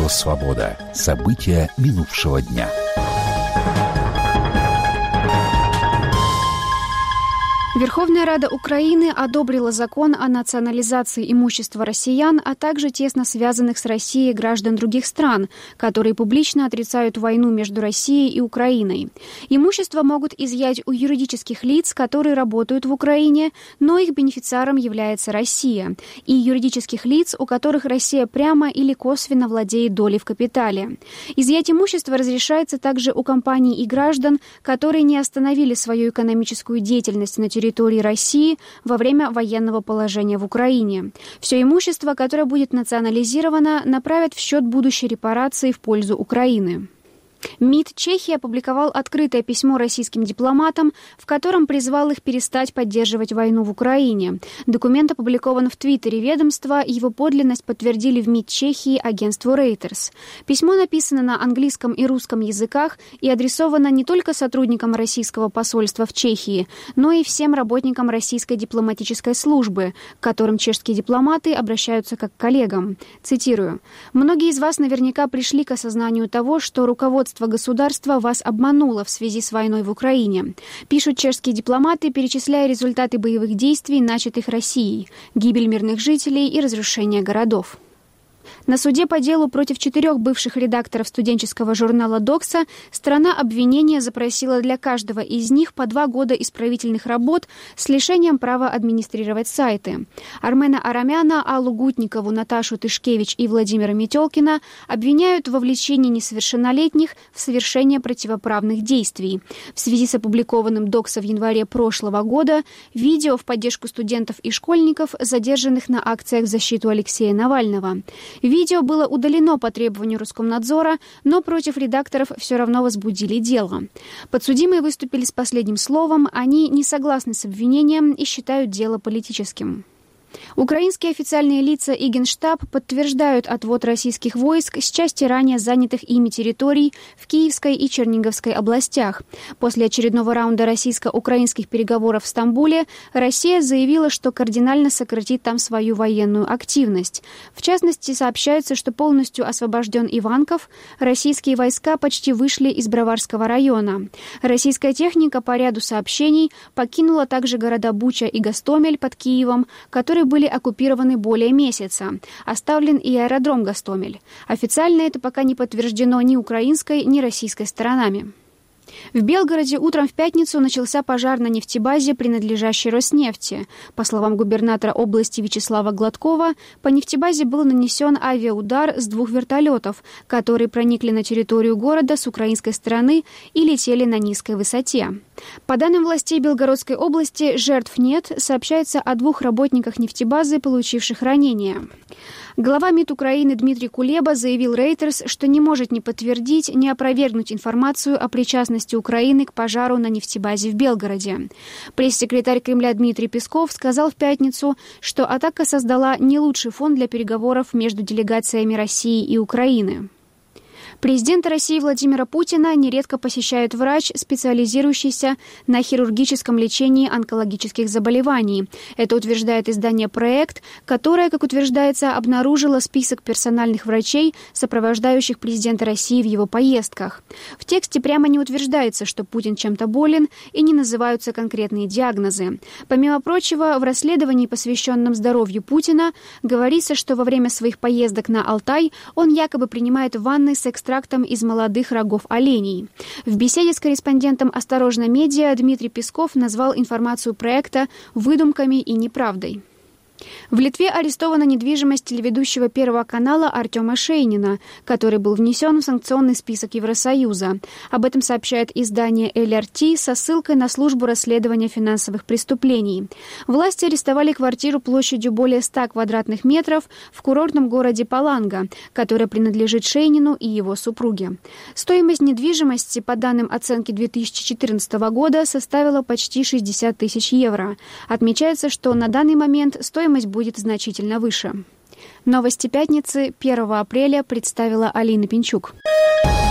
Радио «Свобода». События минувшего дня. Верховная Рада Украины одобрила закон о национализации имущества россиян, а также тесно связанных с Россией граждан других стран, которые публично отрицают войну между Россией и Украиной. Имущество могут изъять у юридических лиц, которые работают в Украине, но их бенефициаром является Россия, и юридических лиц, у которых Россия прямо или косвенно владеет долей в капитале. Изъять имущество разрешается также у компаний и граждан, которые не остановили свою экономическую деятельность на территории России во время военного положения в Украине. Все имущество, которое будет национализировано, направят в счет будущей репарации в пользу Украины. МИД Чехии опубликовал открытое письмо российским дипломатам, в котором призвал их перестать поддерживать войну в Украине. Документ опубликован в Твиттере ведомства, его подлинность подтвердили в МИД Чехии агентству Reuters. Письмо написано на английском и русском языках и адресовано не только сотрудникам российского посольства в Чехии, но и всем работникам российской дипломатической службы, к которым чешские дипломаты обращаются как к коллегам. Цитирую. «Многие из вас наверняка пришли к осознанию того, что руководство государства вас обмануло в связи с войной в Украине», пишут чешские дипломаты, перечисляя результаты боевых действий, начатых Россией, гибель мирных жителей и разрушение городов. На суде по делу против 4 бывших редакторов студенческого журнала «Докса» сторона обвинения запросила для каждого из них по 2 года исправительных работ с лишением права администрировать сайты. Армена Арамяна, Аллу Гутникову, Наташу Тышкевич и Владимира Метелкина обвиняют в вовлечении несовершеннолетних в совершение противоправных действий. В связи с опубликованным «Докса» в январе прошлого года видео в поддержку студентов и школьников, задержанных на акциях в защиту Алексея Навального. Видео было удалено по требованию Роскомнадзора, но против редакторов все равно возбудили дело. Подсудимые выступили с последним словом, они не согласны с обвинением и считают дело политическим. Украинские официальные лица и Генштаб подтверждают отвод российских войск с части ранее занятых ими территорий в Киевской и Черниговской областях. После очередного раунда российско-украинских переговоров в Стамбуле Россия заявила, что кардинально сократит там свою военную активность. В частности, сообщается, что полностью освобожден Иванков, российские войска почти вышли из Броварского района. Российская техника, по ряду сообщений, покинула также города Буча и Гостомель под Киевом, которые были оккупированы более месяца. Оставлен и аэродром Гостомель. Официально это пока не подтверждено ни украинской, ни российской сторонами. В Белгороде утром в пятницу начался пожар на нефтебазе, принадлежащей Роснефти. По словам губернатора области Вячеслава Гладкова, по нефтебазе был нанесен авиаудар с 2 вертолетов, которые проникли на территорию города с украинской стороны и летели на низкой высоте. По данным властей Белгородской области, жертв нет, сообщается о 2 работниках нефтебазы, получивших ранения. Глава МИД Украины Дмитрий Кулеба заявил Reuters, что не может ни подтвердить, ни опровергнуть информацию о причастности Украины к пожару на нефтебазе в Белгороде. Пресс-секретарь Кремля Дмитрий Песков сказал в пятницу, что атака создала не лучший фон для переговоров между делегациями России и Украины. Президента России Владимира Путина нередко посещает врач, специализирующийся на хирургическом лечении онкологических заболеваний. Это утверждает издание «Проект», которое, как утверждается, обнаружило список персональных врачей, сопровождающих президента России в его поездках. В тексте прямо не утверждается, что Путин чем-то болен, и не называются конкретные диагнозы. Помимо прочего, в расследовании, посвященном здоровью Путина, говорится, что во время своих поездок на Алтай он якобы принимает ванны с экстрактом из молодых рогов оленей. В беседе с корреспондентом «Осторожно медиа» Дмитрий Песков назвал информацию проекта выдумками и неправдой. В Литве арестована недвижимость телеведущего Первого канала Артема Шейнина, который был внесен в санкционный список Евросоюза. Об этом сообщает издание ЛРТ со ссылкой на службу расследования финансовых преступлений. Власти арестовали квартиру площадью более 100 квадратных метров в курортном городе Паланга, которая принадлежит Шейнину и его супруге. Стоимость недвижимости, по данным оценки 2014 года, составила почти 60 тысяч евро. Отмечается, что на данный момент стоимость будет значительно выше. Новости пятницы 1 апреля представила Алина Пинчук.